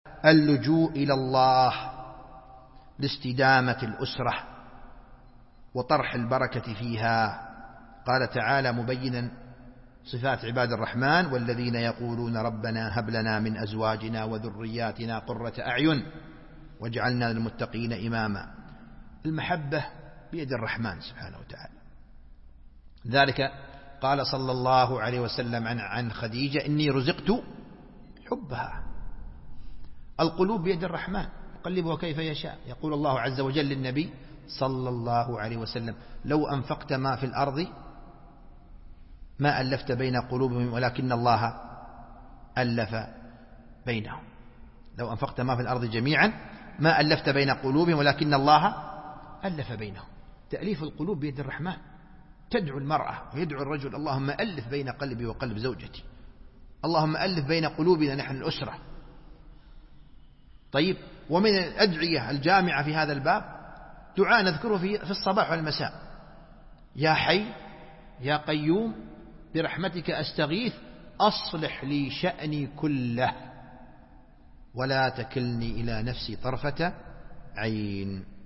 اللجوء إلى الله لاستدامة الأسرة وطرح البركة فيها. قال تعالى مبينا صفات عباد الرحمن: والذين يقولون ربنا هب لنا من أزواجنا وذرياتنا قرة أعين واجعلنا للمتقين إماما. المحبة بيد الرحمن سبحانه وتعالى. ذلك قال صلى الله عليه وسلم عن خديجة: إني رزقت حبها. القلوب بيد الرحمن يقلبها كيف يشاء. يقول الله عز وجل للنبي صلى الله عليه وسلم: لو أنفقت ما في الأرض ما ألفت بين قلوبهم ولكن الله ألف بينهم. لو أنفقت ما في الأرض جميعا ما ألفت بين قلوبهم ولكن الله ألف بينهم. تأليف القلوب بيد الرحمن. تدعو المرأة ويدعو الرجل: اللهم ألف بين قلبي وقلب زوجتي، اللهم ألف بين قلوبنا نحن الأسرة. طيب، ومن الأدعية الجامعة في هذا الباب دعاء نذكره في الصباح والمساء: يا حي يا قيوم برحمتك أستغيث أصلح لي شأني كله ولا تكلني إلى نفسي طرفة عين.